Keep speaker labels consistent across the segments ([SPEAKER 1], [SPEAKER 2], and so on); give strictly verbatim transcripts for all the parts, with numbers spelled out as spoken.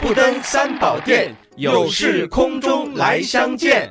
[SPEAKER 1] 不登三宝殿，有事空中来相见。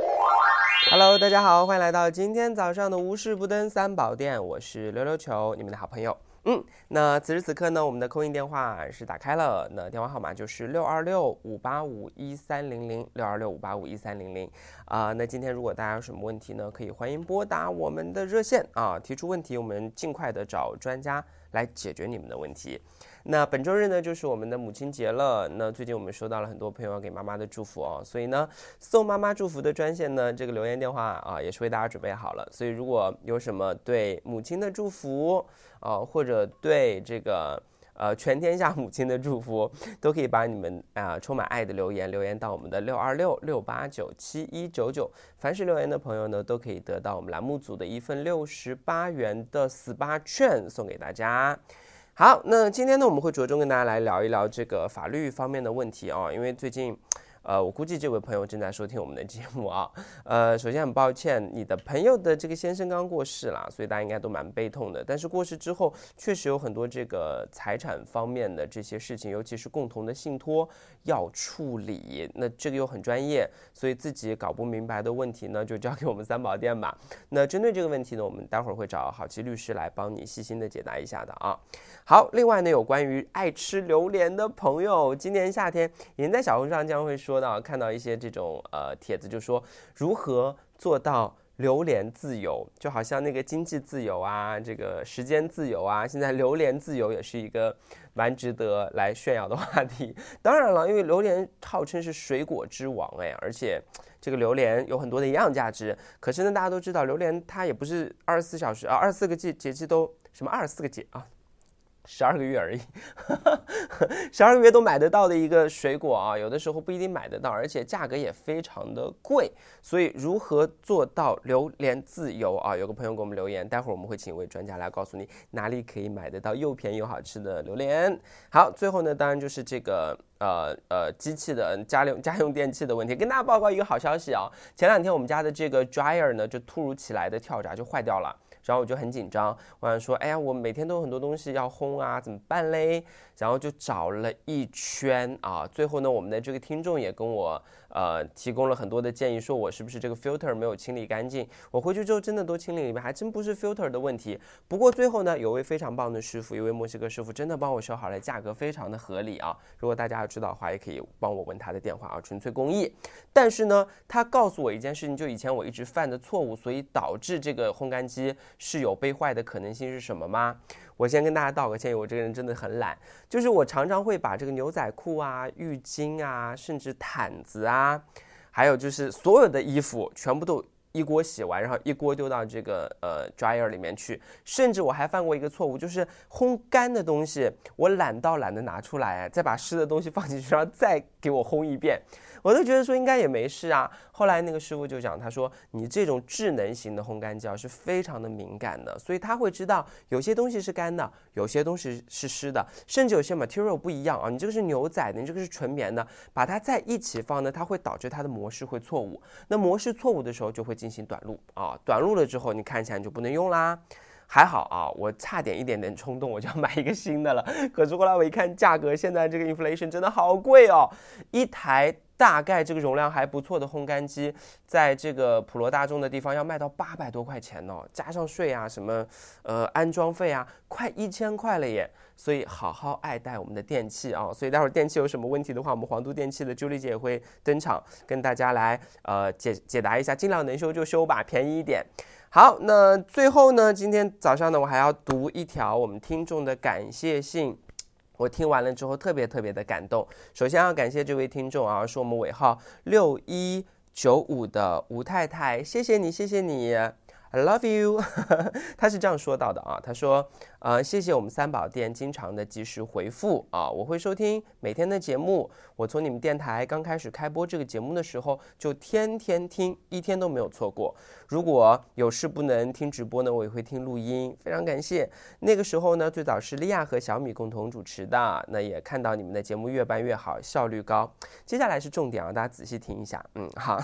[SPEAKER 2] Hello， 大家好，欢迎来到今天早上的无事不登三宝殿，我是溜溜球，你们的好朋友。嗯，那此时此刻呢，我们的空运电话是打开了，那电话号码就是六二六五八五一三零零六二六五八五一三零零啊。那今天如果大家有什么问题呢，可以欢迎拨打我们的热线啊，提出问题，我们尽快的找专家来解决你们的问题。那本周日呢，就是我们的母亲节了。那最近我们收到了很多朋友要给妈妈的祝福哦，所以呢，送妈妈祝福的专线呢，这个留言电话啊，也是为大家准备好了。所以如果有什么对母亲的祝福啊，或者对这个呃全天下母亲的祝福，都可以把你们啊充满爱的留言留言到我们的六二六六八九七一九九。凡是留言的朋友呢，都可以得到我们栏目组的一份六十八元的 S P A 券送给大家。好，那今天呢，我们会着重跟大家来聊一聊这个法律方面的问题啊，因为最近，呃，我估计这位朋友正在收听我们的节目啊。呃，首先很抱歉，你的朋友的这个先生刚过世了，所以大家应该都蛮悲痛的。但是过世之后，确实有很多这个财产方面的这些事情，尤其是共同的信托要处理，那这个又很专业，所以自己搞不明白的问题呢，就交给我们三宝殿吧。那针对这个问题呢，我们待会儿会找好奇律师来帮你细心的解答一下的啊。好，另外呢，有关于爱吃榴莲的朋友，今年夏天已经在小红书上将会说到，看到一些这种呃帖子，就说如何做到榴莲自由，就好像那个经济自由啊，这个时间自由啊，现在榴莲自由也是一个蛮值得来炫耀的话题。当然了，因为榴莲号称是水果之王，哎，而且这个榴莲有很多的营养价值。可是呢，大家都知道，榴莲它也不是二十四小时啊，二十四个节节气都什么二十四个节啊。十二个月而已，十二个月都买得到的一个水果啊，有的时候不一定买得到，而且价格也非常的贵。所以如何做到榴莲自由啊？有个朋友给我们留言，待会儿我们会请一位专家来告诉你哪里可以买得到又便宜又好吃的榴莲。好，最后呢，当然就是这个呃呃机器的家用家用电器的问题，跟大家报告一个好消息啊！前两天我们家的这个 dryer 呢，就突如其来的跳闸就坏掉了。然后我就很紧张，我想说，哎呀，我每天都有很多东西要烘啊，怎么办嘞？然后就找了一圈啊，最后呢，我们的这个听众也跟我呃提供了很多的建议，说我是不是这个 filter 没有清理干净？我回去之后真的都清理里面，还真不是 filter 的问题。不过最后呢，有位非常棒的师傅，一位墨西哥师傅，真的帮我修好了，价格非常的合理啊。如果大家要知道的话，也可以帮我问他的电话啊，纯粹公益。但是呢，他告诉我一件事情，就以前我一直犯的错误，所以导致这个烘干机是有被坏的可能性是什么吗？我先跟大家道个歉，我这个人真的很懒，就是我常常会把这个牛仔裤啊、浴巾啊，甚至毯子啊，还有就是所有的衣服全部都一锅洗完，然后一锅丢到这个呃 dryer 里面去。甚至我还犯过一个错误，就是烘干的东西我懒到懒得拿出来，再把湿的东西放进去，然后再给我烘一遍。我都觉得说应该也没事啊。后来那个师傅就讲，他说你这种智能型的烘干机是非常的敏感的，所以他会知道有些东西是干的，有些东西是湿的，甚至有些 material 不一样啊。你这个是牛仔的，你这个是纯棉的，把它在一起放呢，它会导致它的模式会错误。那模式错误的时候就会进行短路啊，短路了之后你看起来就不能用啦。还好啊，我差点一点点冲动，我就要买一个新的了。可是后来我一看价格，现在这个 inflation 真的好贵哦，一台大概这个容量还不错的烘干机，在这个普罗大众的地方要卖到八百多块钱哦，加上税啊，什么呃安装费啊，快一千块了耶。所以好好爱戴我们的电器啊！所以待会儿电器有什么问题的话，我们皇都电器的朱莉姐也会登场，跟大家来呃解解答一下，尽量能修就修吧，便宜一点。好，那最后呢，今天早上呢，我还要读一条我们听众的感谢信。我听完了之后特别特别的感动。首先要感谢这位听众啊，是我们尾号六一九五的吴太太，谢谢你，谢谢你。I love you 他是这样说到的啊，他说呃，谢谢我们三宝店经常的及时回复啊，我会收听每天的节目，我从你们电台刚开始开播这个节目的时候就天天听，一天都没有错过。如果有事不能听直播呢，我也会听录音，非常感谢。那个时候呢，最早是利亚和小米共同主持的，那也看到你们的节目越办越好，效率高。接下来是重点啊，大家仔细听一下。嗯，好，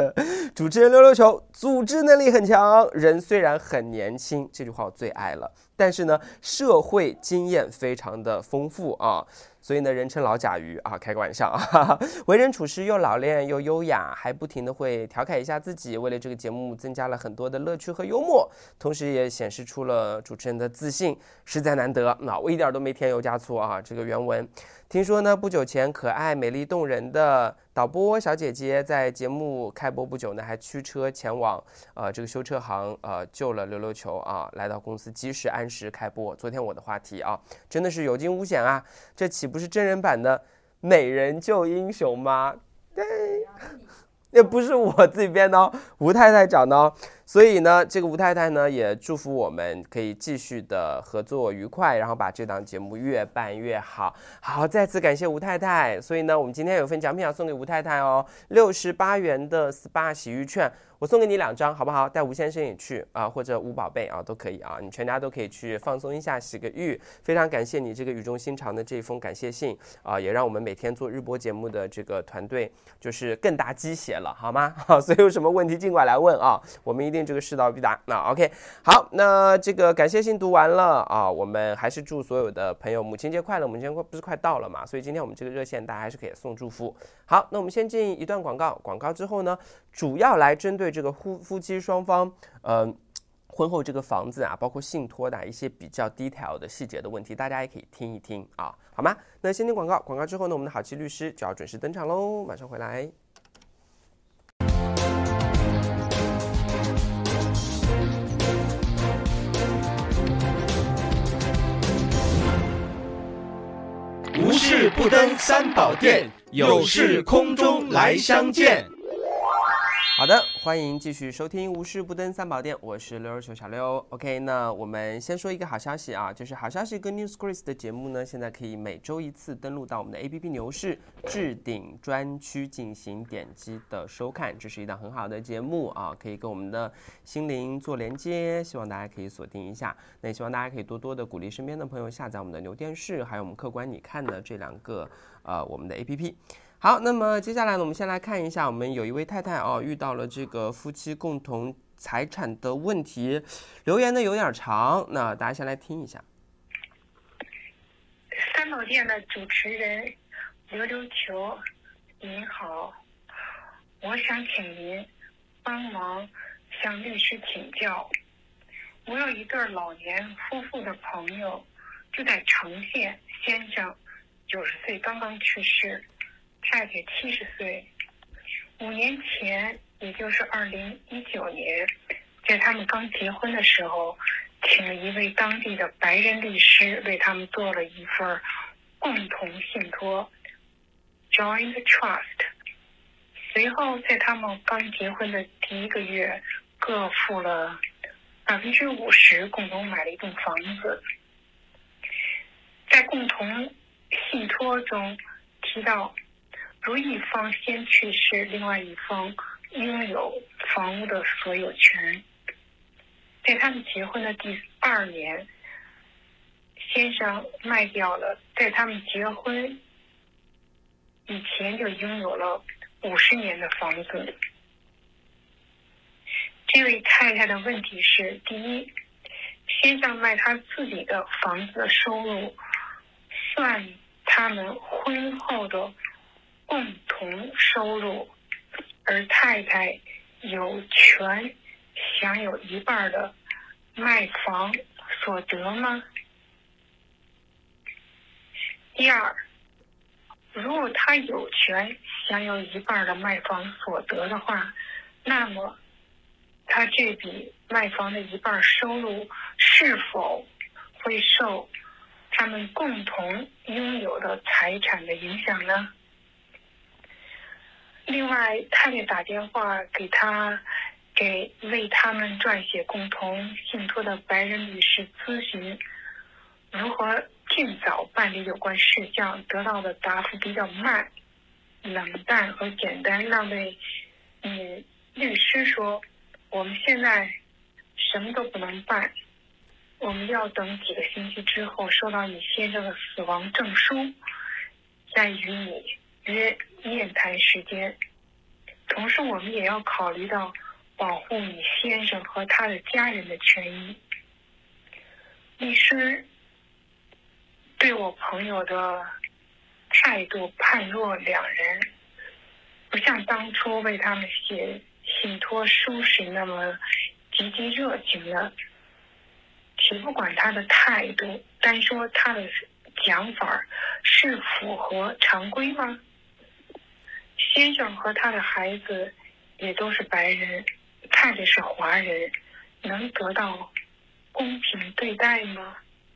[SPEAKER 2] 主持人溜溜球组织能力很强，人虽然很年轻，这句话我最爱了。 但是呢，社会经验非常的丰富啊。所以呢，人称老甲鱼啊，开个玩笑啊。为人处事又老练又优雅，还不停的会调侃一下自己，为了这个节目增加了很多的乐趣和幽默，同时也显示出了主持人的自信，实在难得。那我一点都没添油加醋啊，这个原文。听说呢，不久前可爱、美丽、动人的导播小姐姐在节目开播不久呢，还驱车前往呃这个修车行呃救了溜溜球啊，来到公司及时按时开播。昨天我的话题啊，真的是有惊无险啊，这岂不是真人版的美人救英雄吗？对，也不是我自己编的哦，吴太太讲的哦。所以呢，这个吴太太呢也祝福我们可以继续的合作愉快，然后把这档节目越办越好。好，再次感谢吴太太。所以呢，我们今天有份奖品要送给吴太太哦，六十八元的 S P A 洗浴券。我送给你两张好不好？带吴先生也去啊，或者吴宝贝啊都可以啊，你全家都可以去放松一下，洗个浴。非常感谢你这个语重心长的这封感谢信啊，也让我们每天做日播节目的这个团队就是更打鸡血了，好吗？好，所以有什么问题尽管来问啊，我们一定这个事到必答。那 OK， 好，那这个感谢信读完了啊，我们还是祝所有的朋友母亲节快乐，母亲节不是快到了嘛，所以今天我们这个热线大家还是可以送祝福。好，那我们先进一段广告，广告之后呢，主要来针对这个夫夫妻双方，呃，婚后这个房子啊，包括信托的一些比较 detail 的细节的问题，大家也可以听一听啊，好吗？那先听广告，广告之后呢，我们的好期律师就要准时登场喽，马上回来。
[SPEAKER 1] 无事不登三宝殿，有事空中来相见。
[SPEAKER 2] 好的，欢迎继续收听无事不登三宝殿，我是溜溜球小溜。OK， 那我们先说一个好消息啊，就是好消息跟 News Grace 的节目呢，现在可以每周一次登录到我们的 A P P 牛市置顶专区进行点击的收看，这是一档很好的节目啊，可以跟我们的心灵做连接，希望大家可以锁定一下。那也希望大家可以多多的鼓励身边的朋友下载我们的牛电视，还有我们客观你看的这两个呃我们的 A P P。好，那么接下来呢，我们先来看一下，我们有一位太太哦，遇到了这个夫妻共同财产的问题，留言呢有点长，那大家先来听一下。
[SPEAKER 3] 三宝店的主持人溜溜球，您好，我想请您帮忙向律师请教。我有一对老年夫妇的朋友，住在城县，先生九十岁刚刚去世，太太七十岁。五年前，也就是二零一九年，在他们刚结婚的时候，请了一位当地的白人律师为他们做了一份共同信托 （Joint Trust）。随后，在他们刚结婚的第一个月，各付了百分之五十，共同买了一栋房子。在共同信托中提到，如一方先去世，另外一方拥有房屋的所有权。在他们结婚的第二年，先生卖掉了在他们结婚以前就拥有了五十年的房子。这位太太的问题是：第一，先生卖他自己的房子的收入算他们婚后的共同收入，而太太有权享有一半的卖房所得吗？第二，如果他有权享有一半的卖房所得的话，那么他这笔卖房的一半收入是否会受他们共同拥有的财产的影响呢？另外，太太打电话给他，给为他们撰写共同信托的白人律师咨询如何尽早办理有关事项，得到的答复比较慢、冷淡和简单。那位嗯律师说，我们现在什么都不能办，我们要等几个星期之后收到你先生的死亡证书，再与你约面谈时间。同时，我们也要考虑到保护你先生和他的家人的权益。 律师对我朋友的态度判若两人，不像当初为他们写信托书时那么积极热情的。且不管他的态度，单说他的讲法是符合常规吗？先生和他的孩子也都是白人，太太是华人，能得到公平对待吗？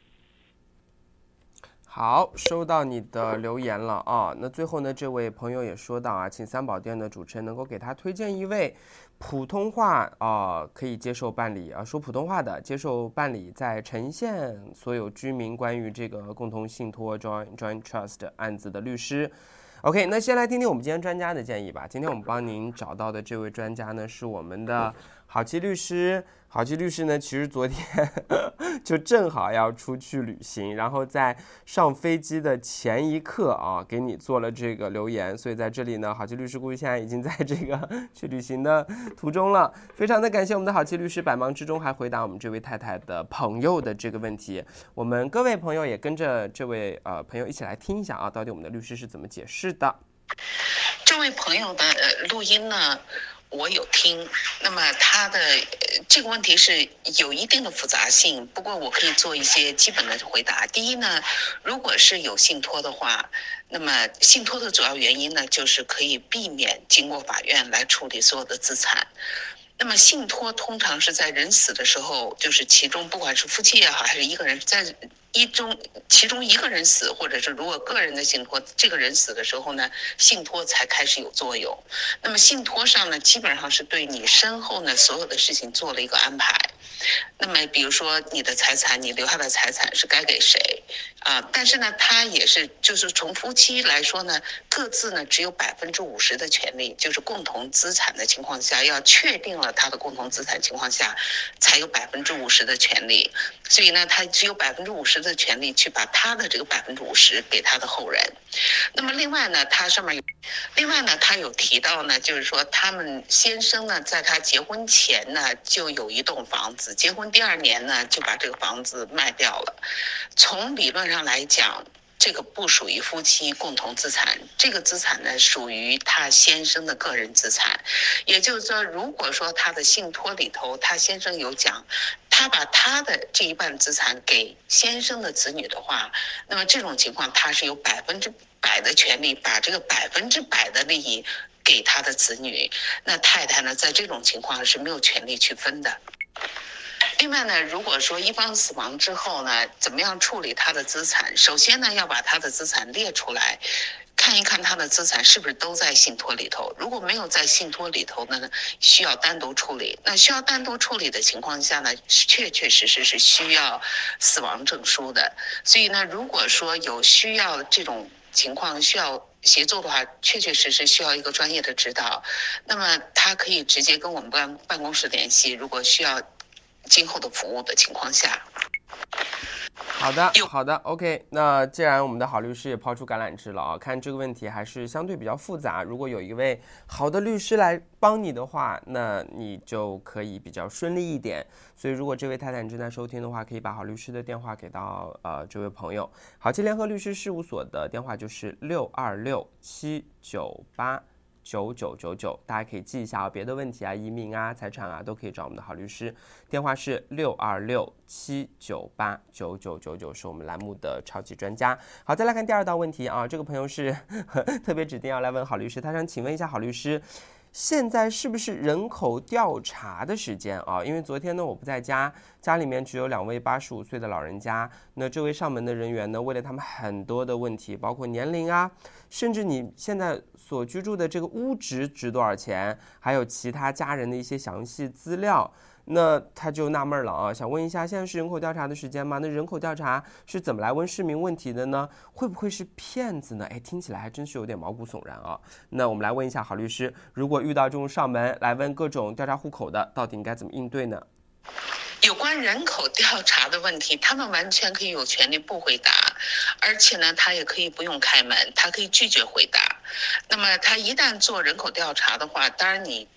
[SPEAKER 2] 好，收到你的留言了啊。那最后呢，这位朋友也说到啊，请三宝店的主持人能够给他推荐一位普通话啊可以接受办理啊说普通话的，接受办理在陈县所有居民关于这个共同信托 joint joint trust 案子的律师。OK， 那先来听听我们今天专家的建议吧。今天我们帮您找到的这位专家呢，是我们的郝琪律师。郝琪律师呢，其实昨天就正好要出去旅行，然后在上飞机的前一刻啊，给你做了这个留言。所以在这里呢，郝琪律师估计现在已经在这个去旅行的途中了。非常的感谢我们的郝琪律师，百忙之中还回答我们这位太太的朋友的这个问题。我们各位朋友也跟着这位呃朋友一起来听一下啊，到底我们的律师是怎么解释的。
[SPEAKER 4] 这位朋友的录音呢，我有听，那么他的这个问题是有一定的复杂性，不过我可以做一些基本的回答。第一呢，如果是有信托的话，那么信托的主要原因呢，就是可以避免经过法院来处理所有的资产。那么信托通常是在人死的时候，就是其中不管是夫妻也好，还是一个人在一中其中一个人死，或者是如果个人的信托，这个人死的时候呢，信托才开始有作用。那么信托上呢，基本上是对你身后呢所有的事情做了一个安排。那么比如说你的财产，你留下的财产是该给谁啊？但是呢，他也是就是从夫妻来说呢，各自呢只有百分之五十的权利，就是共同资产的情况下，要确定了他的共同资产情况下，才有百分之五十的权利。所以呢，他只有百分之五十的权利去把他的这个百分之五十给他的后人。那么另外呢，他上面有，另外呢，他有提到呢，就是说他们先生呢，在他结婚前呢，就有一栋房子，结婚第二年呢，就把这个房子卖掉了。从理论上来讲，这个不属于夫妻共同资产，这个资产呢属于他先生的个人资产。也就是说，如果说他的信托里头，他先生有讲，他把他的这一半资产给先生的子女的话，那么这种情况他是有百分之百的权利，把这个百分之百的利益给他的子女。那太太呢，在这种情况是没有权利去分的。另外呢，如果说一方死亡之后呢，怎么样处理他的资产？首先呢，要把他的资产列出来，看一看他的资产是不是都在信托里头。如果没有在信托里头呢，需要单独处理。那需要单独处理的情况下呢，确确实实是需要死亡证书的。所以呢，如果说有需要这种情况需要协助的话，确确实实需要一个专业的指导。那么他可以直接跟我们办办公室联系，如果需要今后的服务的情况下。
[SPEAKER 2] 好的，好的 ，OK。那既然我们的郝律师也抛出橄榄枝了啊，看这个问题还是相对比较复杂。如果有一位好的律师来帮你的话，那你就可以比较顺利一点。所以，如果这位太太正在收听的话，可以把郝律师的电话给到呃这位朋友。郝琪联合律师事务所的电话就是六二六七九八。九九九九，大家可以记一下啊，别的问题啊，移民啊、财产啊，都可以找我们的郝律师。电话是六二六七九八九九九九，是我们栏目的超级专家。好，再来看第二道问题啊，这个朋友是特别指定要来问郝律师，他想请问一下郝律师，现在是不是人口调查的时间啊？因为昨天呢我不在家，家里面只有两位八十五岁的老人家。那这位上门的人员呢，为了他们很多的问题，包括年龄啊，甚至你现在所居住的这个屋值值多少钱，还有其他家人的一些详细资料。那他就纳闷了啊，想问一下，现在是人口调查的时间吗？那人口调查是怎么来问市民问题的呢？会不会是骗子呢？哎，听起来还真是有点毛骨悚然啊。那我们来问一下郝律师，如果遇到这种上门来问各种调查户口的，到底应该怎么应对呢？
[SPEAKER 4] 有关人口调查的问题，他们完全可以有权利不回答，而且呢，他也可以不用开门，他可以拒绝回答。那么他一旦做人口调查的话，当然你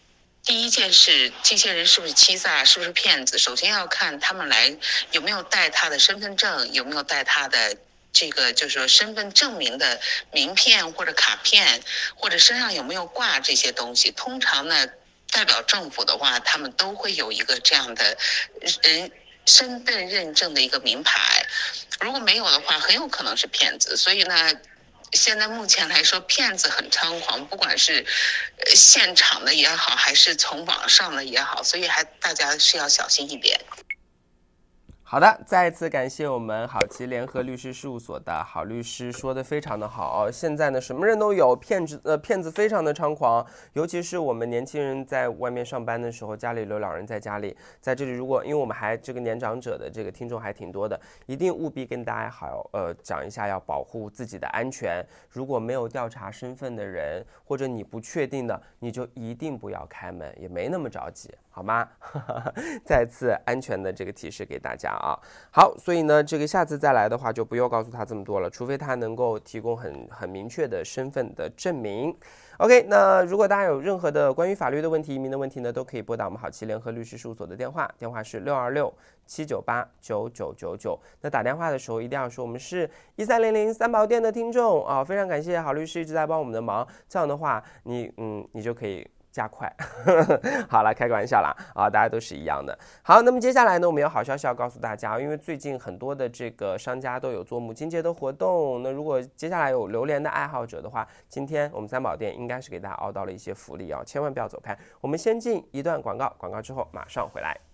[SPEAKER 4] 第一件事，这些人是不是欺诈，是不是骗子？首先要看他们来有没有带他的身份证，有没有带他的这个就是说身份证明的名片或者卡片，或者身上有没有挂这些东西。通常呢，代表政府的话，他们都会有一个这样的人身份认证的一个名牌。如果没有的话，很有可能是骗子。所以呢，现在目前来说，骗子很猖狂，不管是现场的也好，还是从网上的也好，所以还大家是要小心一点。
[SPEAKER 2] 好的，再一次感谢我们好奇联合律师事务所的郝律师，说的非常的好。现在呢，什么人都有，骗子呃骗子非常的猖狂，尤其是我们年轻人在外面上班的时候，家里留老人在家里，在这里如果因为我们还这个年长者的这个听众还挺多的，一定务必跟大家好呃讲一下，要保护自己的安全。如果没有调查身份的人，或者你不确定的，你就一定不要开门，也没那么着急，好吗？再次安全的这个提示给大家啊。好，所以呢，这个下次再来的话，就不用告诉他这么多了，除非他能够提供很很明确的身份的证明。OK， 那如果大家有任何的关于法律的问题、移民的问题呢，都可以拨打我们好奇联合律师事务所的电话，电话是六二六七九八九九九九。那打电话的时候一定要说我们是一三零零三宝店的听众啊，非常感谢郝律师一直在帮我们的忙，这样的话你嗯你就可以加快。好了，开个玩笑啦啊，大家都是一样的。好，那么接下来呢，我们有好消息要告诉大家，因为最近很多的这个商家都有做母亲节的活动。那如果接下来有榴莲的爱好者的话，今天我们三宝店应该是给大家熬到了一些福利啊，千万不要走开。我们先进一段广告，广告之后马上回来。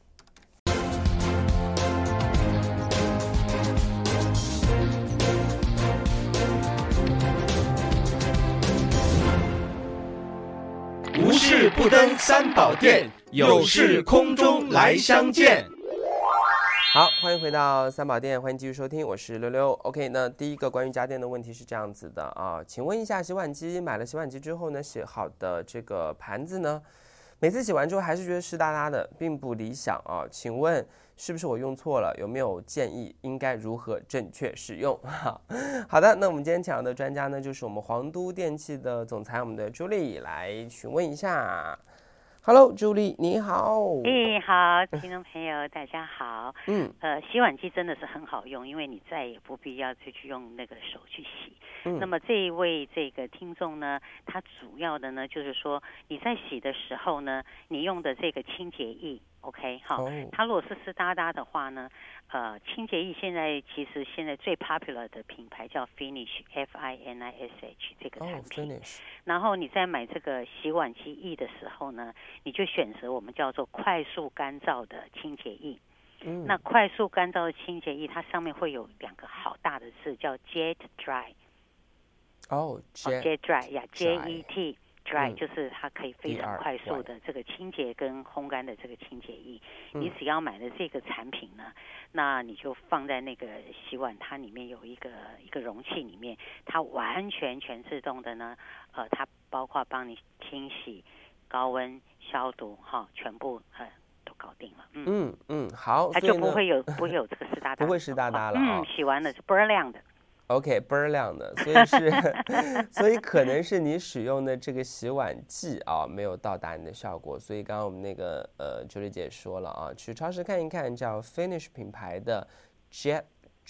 [SPEAKER 1] 无事不登三宝殿，有事空中来相见。
[SPEAKER 2] 好，欢迎回到三宝店，欢迎继续收听，我是溜溜。OK， 那第一个关于家电的问题是这样子的啊，请问一下，洗碗机买了洗碗机之后呢，洗好的这个盘子呢，每次洗完之后还是觉得湿哒哒的，并不理想啊。请问是不是我用错了？有没有建议应该如何正确使用？好的，那我们今天请到的专家呢，就是我们皇都电器的总裁，我们的朱莉来询问一下。Hello， 朱莉，你好。
[SPEAKER 5] 哎，好，听众朋友，大家好。
[SPEAKER 2] 嗯，
[SPEAKER 5] 呃，洗碗机真的是很好用，因为你再也不必要去去用那个手去洗。嗯，那么这一位这个听众呢，他主要的呢就是说，你在洗的时候呢，你用的这个清洁液 ，OK， 好，哦，它如果是湿哒哒的话呢，呃，清洁液现在其实现在最 popular 的品牌叫 Finish F I N I S H 这个产品。Oh, 然后你在买这个洗碗机液的时候呢，你就选择我们叫做快速干燥的清洁液。嗯，那快速干燥的清洁液，它上面会有两个好大的字，叫 Jet Dry。
[SPEAKER 2] 哦
[SPEAKER 5] ，Jet Jet Dry 呀 ，J E T Dry，嗯，就是它可以非常快速的这个清洁跟烘干的这个清洁液。嗯，你只要买了这个产品呢，那你就放在那个洗碗它里面有一个一个容器里面，它完全全自动的呢，呃，它包括帮你清洗、高温消毒哈，全部呃都搞定了。嗯
[SPEAKER 2] 嗯嗯，好，
[SPEAKER 5] 它就不会有不会有这个湿哒哒，
[SPEAKER 2] 不会湿哒哒了。
[SPEAKER 5] 嗯，洗完了是倍儿亮的。
[SPEAKER 2] OK， 倍儿亮的，所以是，所以可能是你使用的这个洗碗剂啊，没有到达你的效果。所以刚刚我们那个呃，朱莉姐说了啊，去超市看一看，叫 Finish 品牌的 Jet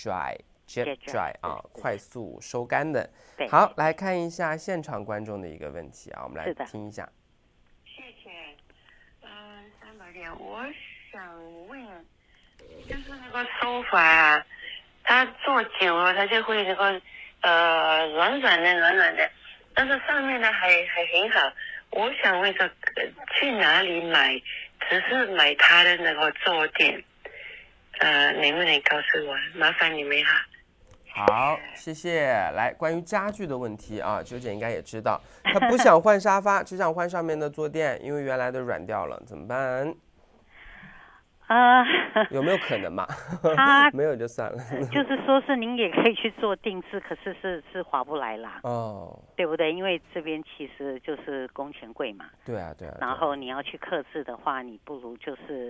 [SPEAKER 2] Dry。Jet Dry 啊，快速收干的。好，来看一下现场观众的一个问题啊，我们来听一下。
[SPEAKER 3] 谢谢，嗯、呃，三宝姐，我想问，就是那个收法啊，它做久了，它就会那个呃软软的软软的，但是上面呢还还很好。我想问这个去哪里买？只是买它的那个坐垫，呃，能不能告诉我？麻烦你们哈。
[SPEAKER 2] 好，谢谢。来，关于家具的问题啊，九姐应该也知道，她不想换沙发，只想换上面的坐垫，因为原来的软掉了，怎么办？
[SPEAKER 5] 呃，
[SPEAKER 2] 有没有可能嘛？
[SPEAKER 5] 他
[SPEAKER 2] 没有就算了。
[SPEAKER 5] 就是说是您也可以去做定制，可是是是划不来啦。
[SPEAKER 2] 哦，
[SPEAKER 5] 对不对？因为这边其实就是工钱贵嘛。
[SPEAKER 2] 对啊，对啊。
[SPEAKER 5] 然后你要去客制的话，你不如就是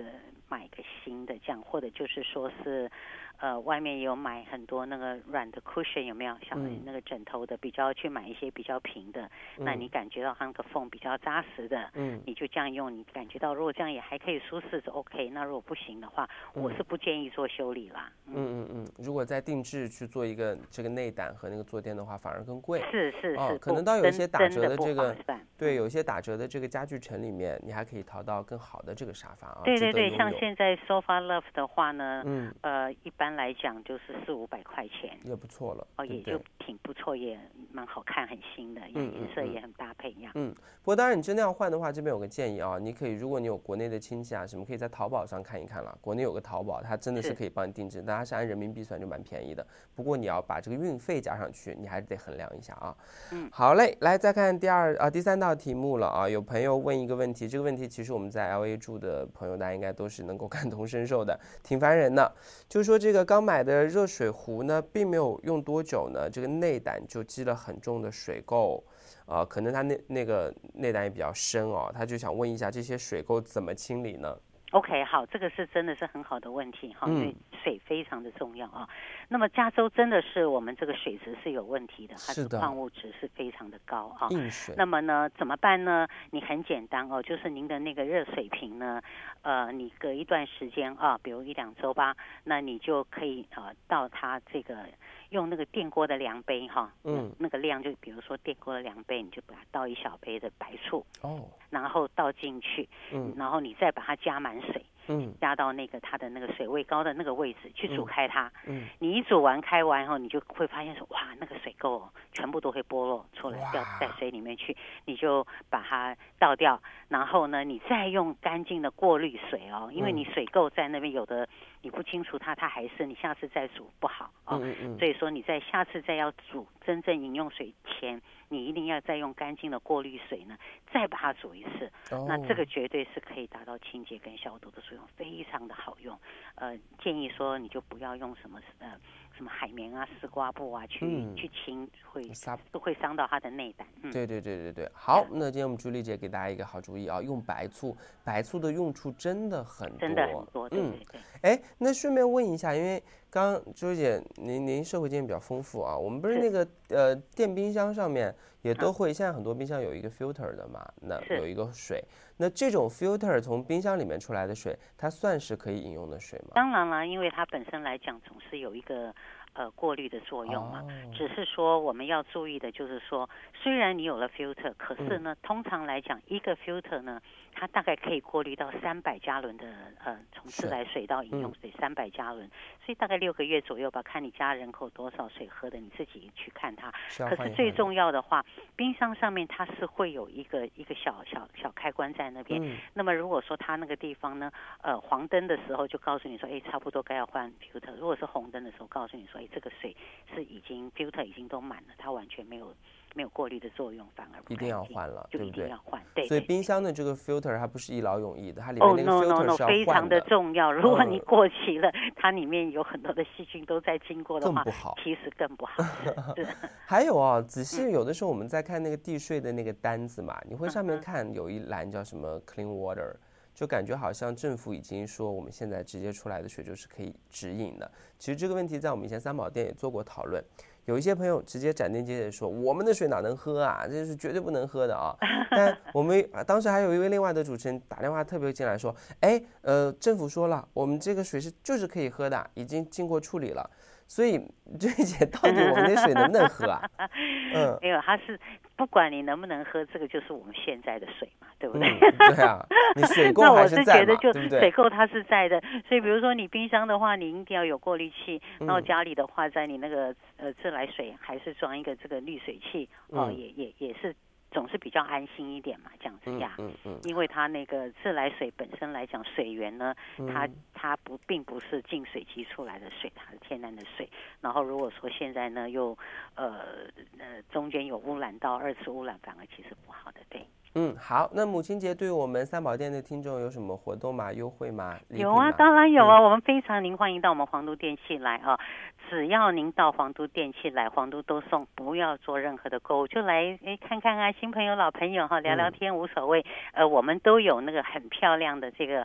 [SPEAKER 5] 买个新的这样，或者就是说是。呃，外面有买很多那个软的 cushion 有没有？像那个枕头的，比较去买一些比较平的，嗯、那你感觉到它那个缝比较扎实的，嗯，你就这样用，你感觉到如果这样也还可以舒适就 OK。那如果不行的话，嗯、我是不建议做修理啦。
[SPEAKER 2] 嗯嗯嗯，如果再定制去做一个这个内胆和那个坐垫的话，反而更贵。
[SPEAKER 5] 是是是，
[SPEAKER 2] 哦、可能到有一些打折的这个，对，
[SPEAKER 5] 嗯、
[SPEAKER 2] 有一些打折的这个家具城里面，你还可以淘到更好的这个沙发啊。
[SPEAKER 5] 对对对，像现在 Sofa Love 的话呢，
[SPEAKER 2] 嗯，
[SPEAKER 5] 呃，一般来讲就是。四五百块钱
[SPEAKER 2] 也不错了，
[SPEAKER 5] 哦，也就挺不错，也蛮好看，很新的，颜色也很搭配一样。
[SPEAKER 2] 嗯，不过当然你真的要换的话，这边有个建议啊，你可以，如果你有国内的亲戚啊什么，可以在淘宝上看一看了。国内有个淘宝，它真的是可以帮你定制，但它是按人民币算，就蛮便宜的。不过你要把这个运费加上去，你还是得衡量一下啊。
[SPEAKER 5] 嗯，
[SPEAKER 2] 好嘞，来再看第二啊第三道题目了啊。有朋友问一个问题，这个问题其实我们在 L A 住的朋友，大家应该都是能够感同身受的，挺烦人的。就是说这个刚买的热水壶呢，并没有用多久呢，这个内胆就积了很重的水垢，呃，可能它那那个内胆也比较深哦，他就想问一下这些水垢怎么清理呢
[SPEAKER 5] ？OK， 好，这个是真的是很好的问题哈，因为水非常的重要啊。那么加州真的是我们这个水质是有问题的，它的矿物质是非常的高啊。
[SPEAKER 2] 硬水。
[SPEAKER 5] 那么呢，怎么办呢？你很简单哦，就是您的那个热水瓶呢，呃，你隔一段时间啊，比如一两周吧，那你就可以呃到它这个用那个电锅的量杯哈，嗯，那个量就比如说电锅的量杯，你就把它倒一小杯的白醋哦，然后倒进去，嗯，然后你再把它加满水。嗯，加到那个它的那个水位高的那个位置去煮开它。嗯，你一煮完开完后，你就会发现说，哇，那个水垢、哦、全部都会剥落出来，掉在水里面去。你就把它倒掉，然后呢，你再用干净的过滤水哦，因为你水垢在那边有的你不清楚它，它还是你下次再煮不好哦。嗯嗯。所以说你在下次再要煮真正饮用水前，你一定要再用干净的过滤水呢，再把它煮一次。哦、那这个绝对是可以达到清洁跟消毒的作用，非常的好用。呃，建议说你就不要用什么呃什么海绵啊、丝瓜布啊去、嗯、去清，会都会伤到它的内胆。嗯，
[SPEAKER 2] 对对对对对。好，那今天我们朱丽姐给大家一个好主意啊，用白醋，白醋的用处真的很多，
[SPEAKER 5] 真的很多。对对对。
[SPEAKER 2] 哎、嗯，那顺便问一下，因为刚刚朱丽姐您您社会经验比较丰富啊，我们不是那个呃电冰箱上面也都会，现在很多冰箱有一个 filter 的嘛，那有一个水，那这种 filter 从冰箱里面出来的水，它算是可以饮用的水吗？
[SPEAKER 5] 当然了，因为它本身来讲总是有一个呃过滤的作用嘛，哦、只是说我们要注意的就是说，虽然你有了 filter， 可是呢，嗯、通常来讲一个 filter 呢，它大概可以过滤到三百加仑的呃从自来水到饮用水三百加仑，所以大概六个月左右吧，看你家人口多少水喝的，你自己去看它。
[SPEAKER 2] 是
[SPEAKER 5] 可是最重要的话，冰箱上面它是会有一个一个小小小开关在那边。嗯、那么如果说它那个地方呢，呃黄灯的时候就告诉你说，哎，差不多该要换 filter。如果是红灯的时候，告诉你说，哎，这个水是已经 filter 已经都满了，它完全没有没有过滤的作用，反而不
[SPEAKER 2] 一定要换了，
[SPEAKER 5] 就一定要换。
[SPEAKER 2] 对，所以冰箱的这个 filter 它不是一劳永逸的，它里面那个 filter 是要换的。哦 no no no，
[SPEAKER 5] 非常的重要。如果你过期了，嗯、它里面有很多的细菌都在经过的话，
[SPEAKER 2] 更不好，
[SPEAKER 5] 其实更不好。是。
[SPEAKER 2] 还有啊，仔细有的时候我们在看那个地税的那个单子嘛，你会上面看有一栏叫什么 clean water。就感觉好像政府已经说我们现在直接出来的水就是可以直饮的。其实这个问题在我们以前三宝店也做过讨论，有一些朋友直接斩钉截铁说我们的水哪能喝啊，这是绝对不能喝的啊。但我们当时还有一位另外的主持人打电话特别进来说，哎，呃，政府说了我们这个水是就是可以喝的，已经经过处理了。所以这一节到底我们的水能不能喝啊？
[SPEAKER 5] 嗯，没有，它是不管你能不能喝，这个就是我们现在的水嘛，对不对？
[SPEAKER 2] 嗯、对啊，你水垢还是在嘛，
[SPEAKER 5] 对不
[SPEAKER 2] 对？
[SPEAKER 5] 水垢它是在的，所以比如说你冰箱的话，你一定要有过滤器，然后家里的话，在你那个呃自来水还是装一个这个滤水器哦、呃嗯，也也也是。总是比较安心一点嘛，这样子呀，嗯嗯嗯、因为它那个自来水本身来讲，水源呢，它它不并不是净水机出来的水，它是天然的水。然后如果说现在呢又呃呃中间有污染到二次污染，反而其实不好的，对。
[SPEAKER 2] 嗯，好，那母亲节对我们三宝店的听众有什么活动吗？优惠吗？
[SPEAKER 5] 有啊，当然有啊，嗯、我们非常您欢迎到我们皇都电器来啊，只要您到皇都电器来，皇都都送，不要做任何的购物，就来哎看看啊，新朋友老朋友哈，聊聊天、嗯、无所谓。呃，我们都有那个很漂亮的这个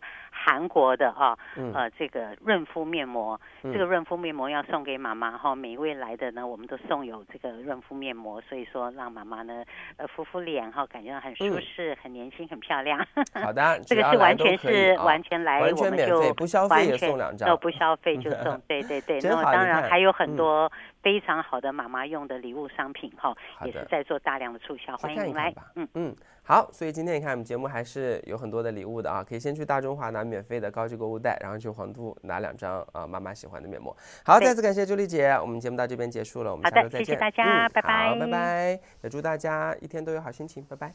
[SPEAKER 5] 韩国的啊，
[SPEAKER 2] 嗯、
[SPEAKER 5] 呃，这个润肤面膜，
[SPEAKER 2] 嗯、
[SPEAKER 5] 这个润肤面膜要送给妈妈哈，每一位来的呢，我们都送有这个润肤面膜，所以说让妈妈呢，呃，敷敷脸哈，感觉到很舒适、嗯、很年轻、很漂亮。
[SPEAKER 2] 好的，
[SPEAKER 5] 这个是完全是、
[SPEAKER 2] 啊、
[SPEAKER 5] 完全来，
[SPEAKER 2] 完全免费，不消费也送两张，
[SPEAKER 5] 都不消费就送，对对对。
[SPEAKER 2] 那
[SPEAKER 5] 么当然还有很多非常好的妈妈用的礼物商品哈、嗯，也是在做大量的促销，欢迎您来。
[SPEAKER 2] 嗯嗯，好，所以今天你看我们节目还是有很多的礼物的啊，可以先去大中华拿免费的高级购物袋，然后去黄都拿两张啊、呃、妈妈喜欢的面膜。好，再次感谢朱丽姐，我们节目到这边结束了，我们下周再见。
[SPEAKER 5] 好的，谢谢大家，
[SPEAKER 2] 嗯、
[SPEAKER 5] 拜拜。
[SPEAKER 2] 好，拜拜，也祝大家一天都有好心情，拜拜。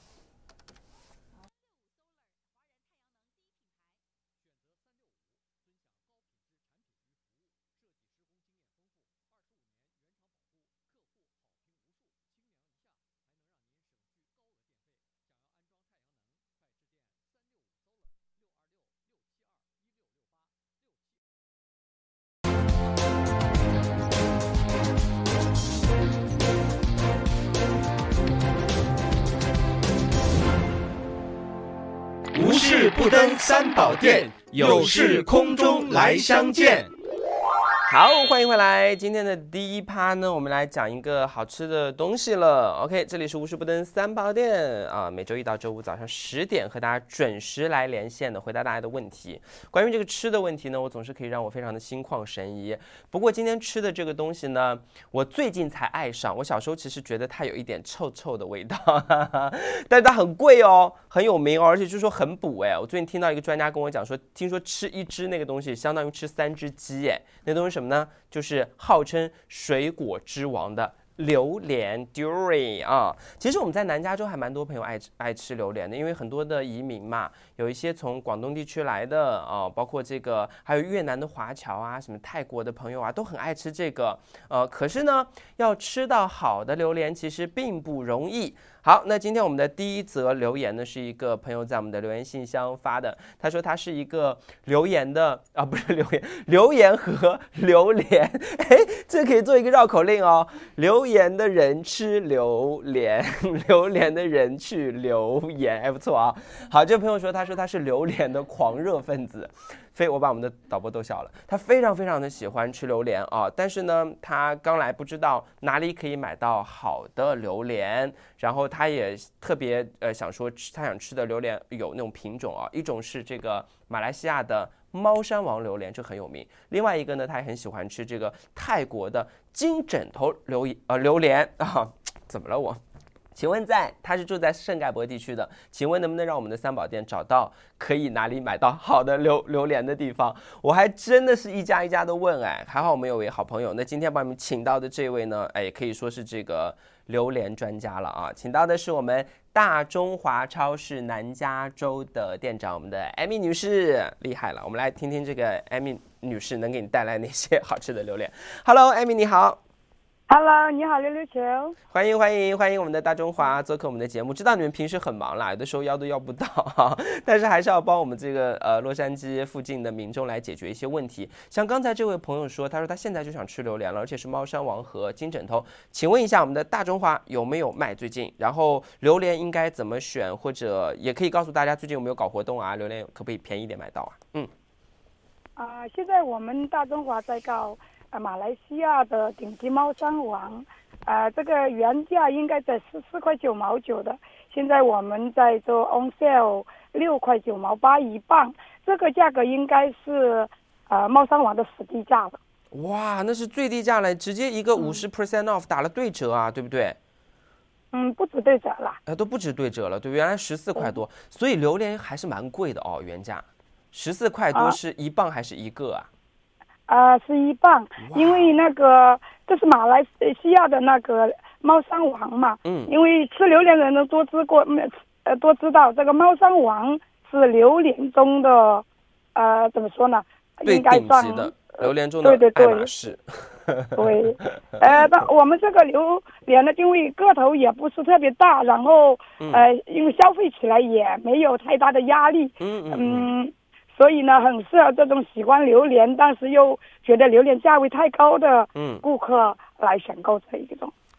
[SPEAKER 1] 无事不登三宝殿，有事空中来相见。
[SPEAKER 2] 好，欢迎回来。今天的第一趴呢，我们来讲一个好吃的东西了。OK， 这里是无事不登三宝殿啊，每周一到周五早上十点和大家准时来连线的，回答大家的问题。关于这个吃的问题呢，我总是可以让我非常的心旷神怡。不过今天吃的这个东西呢，我最近才爱上。我小时候其实觉得它有一点臭臭的味道，哈哈，但是它很贵哦，很有名哦，而且据说很补哎。我最近听到一个专家跟我讲说，听说吃一只那个东西相当于吃三只鸡哎，那东西什么呢？就是号称水果之王的榴莲 durian 啊。其实我们在南加州还蛮多朋友爱爱吃榴莲的，因为很多的移民嘛，有一些从广东地区来的啊，包括这个还有越南的华侨啊，什么泰国的朋友啊，都很爱吃这个。呃，可是呢，要吃到好的榴莲其实并不容易。好，那今天我们的第一则留言呢，是一个朋友在我们的留言信箱发的。他说他是一个留言的啊，不是留言，留言和榴莲，哎，这可以做一个绕口令哦。留言的人吃榴莲，榴莲的人去留言，哎，不错啊。好，这位朋友说，他说他是榴莲的狂热分子。非我把我们的导播逗笑了，他非常非常的喜欢吃榴莲啊，但是呢，他刚来不知道哪里可以买到好的榴莲，然后他也特别呃想说他想吃的榴莲有那种品种啊，一种是这个马来西亚的猫山王榴莲，这很有名，另外一个呢，他也很喜欢吃这个泰国的金枕头榴呃榴莲啊，怎么了我？请问在他是住在圣盖博地区的，请问能不能让我们的三宝店找到可以哪里买到好的榴榴莲的地方？我还真的是一家一家的问哎，还好我们有位好朋友，那今天把我们请到的这位呢，哎，可以说是这个榴莲专家了啊，请到的是我们大中华超市南加州的店长，我们的艾米女士，厉害了，我们来听听这个艾米女士能给你带来哪些好吃的榴莲。Hello， 艾米你好。
[SPEAKER 6] Hello， 你好，溜溜球，
[SPEAKER 2] 欢迎欢迎欢迎我们的大中华做客我们的节目。知道你们平时很忙啦，有的时候邀都邀不到哈，但是还是要帮我们这个呃洛杉矶附近的民众来解决一些问题。像刚才这位朋友说，他说他现在就想吃榴莲了，而且是猫山王和金枕头。请问一下，我们的大中华有没有卖最近？然后榴莲应该怎么选？或者也可以告诉大家最近有没有搞活动啊？榴莲可不可以便宜一点买到啊？嗯，
[SPEAKER 6] 啊、呃，现在我们大中华在搞。呃，马来西亚的顶级猫山王，呃，这个原价应该在十四块九毛九的，现在我们在做 on sale 六块九毛八一磅，这个价格应该是呃猫山王的实地价了。
[SPEAKER 2] 哇，那是最低价了，直接一个五十 percent off 打了对折啊，对不对？
[SPEAKER 6] 嗯，不止对折了，
[SPEAKER 2] 呃，都不止对折了，对，原来十四块多，所以榴莲还是蛮贵的哦，原价十四块多是一磅还是一个啊？
[SPEAKER 6] 呃，是一磅，因为那个这是马来西亚的那个猫山王嘛，嗯，因为吃榴莲的人都知过，呃，都知道这个猫山王是榴莲中的，呃，怎么说呢？应该算
[SPEAKER 2] 的榴莲中的爱马仕。
[SPEAKER 6] 对，呃，那我们这个榴莲呢，因为个头也不是特别大，然后呃，因为消费起来也没有太大的压力，嗯嗯。嗯所以呢，很适合这种喜欢榴莲，但是又觉得榴莲价位太高的顾客来选购这一种。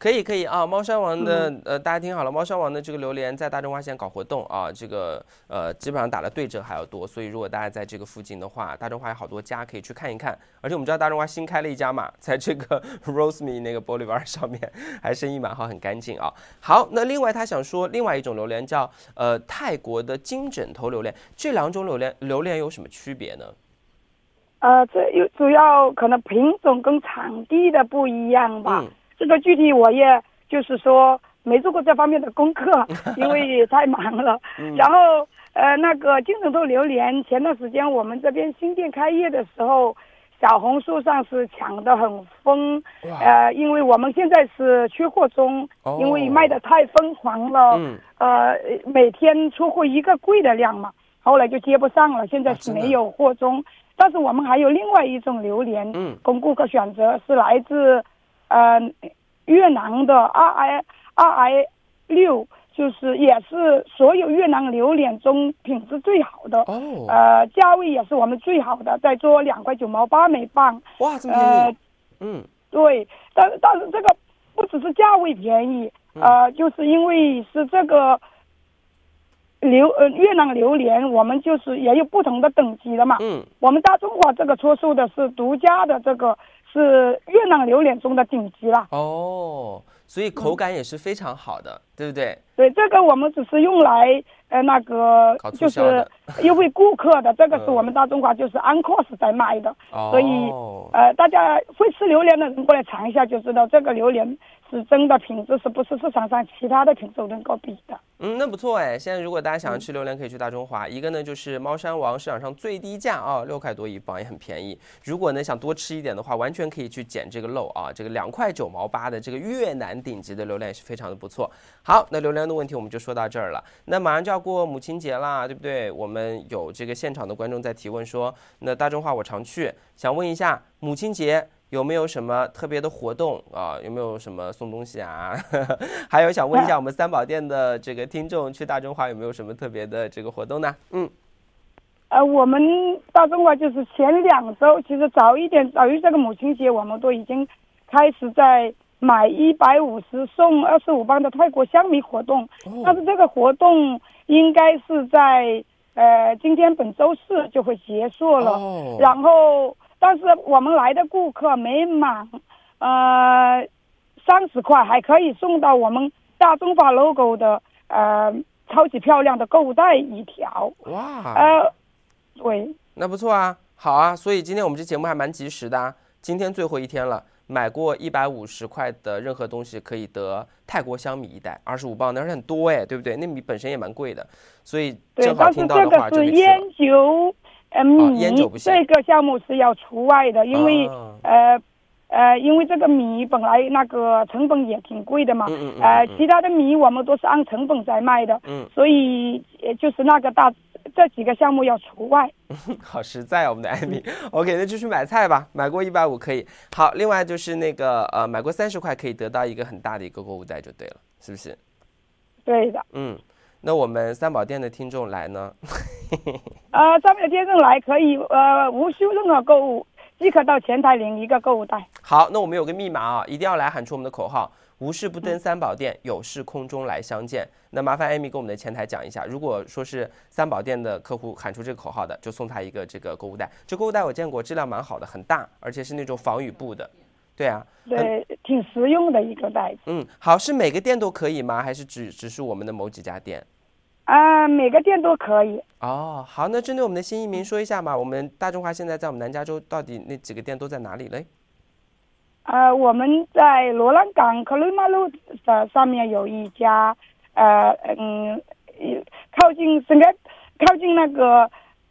[SPEAKER 2] 可以可以啊，猫山王的、嗯、呃，大家听好了，猫山王的这个榴莲在大中华现在搞活动啊，这个呃基本上打了对折还要多，所以如果大家在这个附近的话，大中华有好多家可以去看一看。而且我们知道大中华新开了一家嘛，在这个 Rosemead 那个玻璃湾上面，还生意蛮好，很干净啊。好，那另外他想说，另外一种榴莲叫呃泰国的金枕头榴莲，这两种榴莲榴莲有什么区别呢？
[SPEAKER 6] 呃，这有主要可能品种跟产地的不一样吧。嗯，这个具体我也就是说没做过这方面的功课，因为太忙了。嗯、然后呃，那个金枕头榴莲，前段时间我们这边新店开业的时候，小红书上是抢得很疯。呃，因为我们现在是缺货中，哦、因为卖得太疯狂了。嗯、呃，每天出货一个柜的量嘛，后来就接不上了，现在是没有货中。啊、但是我们还有另外一种榴莲，嗯，供顾客选择，是来自呃越南的 R I R I 六，就是也是所有越南榴莲中品质最好的，哦，呃，价位也是我们最好的，在做两块九毛八每磅。
[SPEAKER 2] 哇，这么便宜！呃、
[SPEAKER 6] 嗯，对，但但是这个不只是价位便宜，呃，嗯、就是因为是这个榴呃越南榴莲，我们就是也有不同的等级的嘛。嗯，我们大中华这个出售的是独家的，这个是越南榴莲中的顶级了。
[SPEAKER 2] 哦，所以口感也是非常好的，嗯、对不对？
[SPEAKER 6] 对，这个我们只是用来呃那个就是优惠顾客的，这个是我们大中华就是安 cost 在卖的，嗯、所以呃大家会吃榴莲的人过来尝一下就知道，这个榴莲是真的品质是不是市场上其他的品种能够比的。
[SPEAKER 2] 嗯，那不错哎。现在如果大家想要吃榴莲，可以去大中华。嗯、一个呢就是猫山王市场上最低价啊，六块多一磅也很便宜。如果呢想多吃一点的话，完全可以去捡这个漏啊，这个两块九毛八的这个越南顶级的榴莲也是非常的不错。好，那榴莲的问题我们就说到这儿了。那马上就要过母亲节啦，对不对？我们有这个现场的观众在提问说，那大中华我常去，想问一下母亲节有没有什么特别的活动啊？有没有什么送东西啊？还有想问一下我们三宝店的这个听众去大中华有没有什么特别的这个活动呢？嗯，
[SPEAKER 6] 呃，我们大中华就是前两周，其实早一点，早于这个母亲节，我们都已经开始在买一百五十送二十五磅的泰国香米活动。哦、但是这个活动应该是在呃今天本周四就会结束了。哦、然后。但是我们来的顾客每满呃三十块，还可以送到我们大中华 logo 的呃超级漂亮的购物袋一条。哇，呃，对，
[SPEAKER 2] 那不错啊，好啊，所以今天我们这节目还蛮及时的啊，今天最后一天了，买过一百五十块的任何东西可以得泰国香米一袋，二十五磅，那是很多哎，对不对？那米本身也蛮贵的，所以正好听到的话就可以吃了。
[SPEAKER 6] 对，但是这个是烟酒。呃，米、哦、这个项目是要除外的，因为、哦、呃呃，因为这个米本来那个成本也挺贵的嘛，嗯嗯嗯呃，其他的米我们都是按成本在卖的，嗯，所以就是那个大这几个项目要除外。
[SPEAKER 2] 好实在啊，我们的艾米。OK， 那就去买菜吧，买过一百五可以。好，另外就是那个呃，买过三十块可以得到一个很大的一个购物袋就对了，是不是？
[SPEAKER 6] 对的。
[SPEAKER 2] 嗯。那我们三宝店的听众来呢？
[SPEAKER 6] 呃，三宝店听众来可以呃无需任何购物，即可到前台领一个购物袋。
[SPEAKER 2] 好，那我们有个密码啊，一定要来喊出我们的口号：无事不登三宝店，有事空中来相见。那麻烦艾米跟我们的前台讲一下，如果说是三宝店的客户喊出这个口号的，就送他一个这个购物袋。这购物袋我见过，质量蛮好的，很大，而且是那种防雨布的。对啊，
[SPEAKER 6] 对，挺实用的一个袋子。
[SPEAKER 2] 嗯，好，是每个店都可以吗？还是只只是我们的某几家店？
[SPEAKER 6] 啊、呃，每个店都可以。
[SPEAKER 2] 哦，好，那针对我们的新移民说一下嘛，我们大中华现在在我们南加州到底那几个店都在哪里嘞？
[SPEAKER 6] 呃，我们在罗兰港克雷马路的上面有一家，呃嗯，靠近整个靠近那个，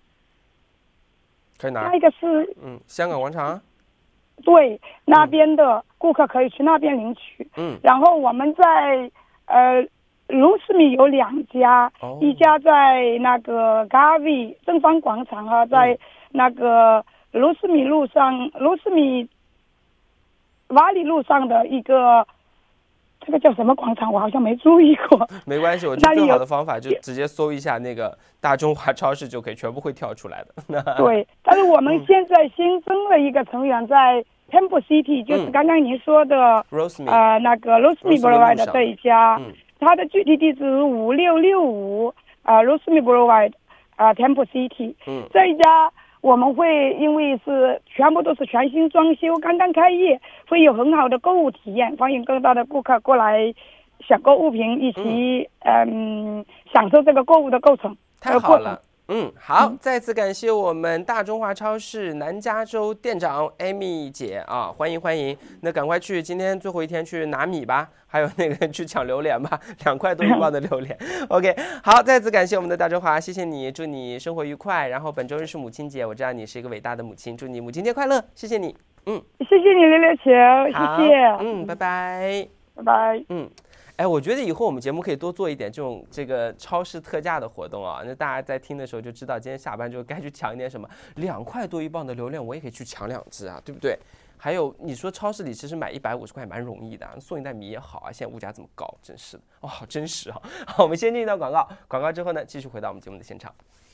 [SPEAKER 2] 可以拿
[SPEAKER 6] 那个是
[SPEAKER 2] 嗯香港广场。
[SPEAKER 6] 对，那边的顾客可以去那边领取。嗯，然后我们在呃。卢斯米有两家，哦、一家在那个 Garvey 正方广场啊，在那个卢斯米路上，卢斯米瓦里路上的一个，这个叫什么广场？我好像没注意过。
[SPEAKER 2] 没关系，我觉得最好的方法就直接搜一下那个大中华超市就可以，全部会跳出来的。
[SPEAKER 6] 对，但是我们现在新增了一个成员在 Temple City，就是刚刚您说的，
[SPEAKER 2] 嗯、
[SPEAKER 6] 呃，那个 Rosemead Boulevard 的这一家，
[SPEAKER 2] 嗯、
[SPEAKER 6] 它的具体地址是五六六五呃 Rosemead Boulevard 呃 Temple City，
[SPEAKER 2] 嗯，
[SPEAKER 6] 这一家我们会因为是全部都是全新装修，刚刚开业，会有很好的购物体验，欢迎更多的顾客过来选购物品，一起嗯、呃、享受这个购物的过程。
[SPEAKER 2] 太好了。嗯，好，再次感谢我们大中华超市南加州店长 Amy 姐啊，欢迎欢迎。那赶快去，今天最后一天去拿米吧，还有那个去抢榴莲吧，两块多一磅的榴莲。OK， 好，再次感谢我们的大中华，谢谢你，祝你生活愉快。然后本周日是母亲节，我知道你是一个伟大的母亲，祝你母亲节快乐，谢谢你。嗯，
[SPEAKER 6] 谢谢你刘刘球，谢谢。
[SPEAKER 2] 嗯，拜拜，
[SPEAKER 6] 拜拜。
[SPEAKER 2] 嗯。哎，我觉得以后我们节目可以多做一点这种这个超市特价的活动啊，那大家在听的时候就知道今天下班之后该去抢一点什么，两块多一磅的榴莲我也可以去抢两只啊，对不对？还有你说超市里其实买一百五十块蛮容易的，送一袋米也好啊，现在物价这么高，真是的，哦，好真实啊。好，我们先进一段广告，广告之后呢，继续回到我们节目的现场。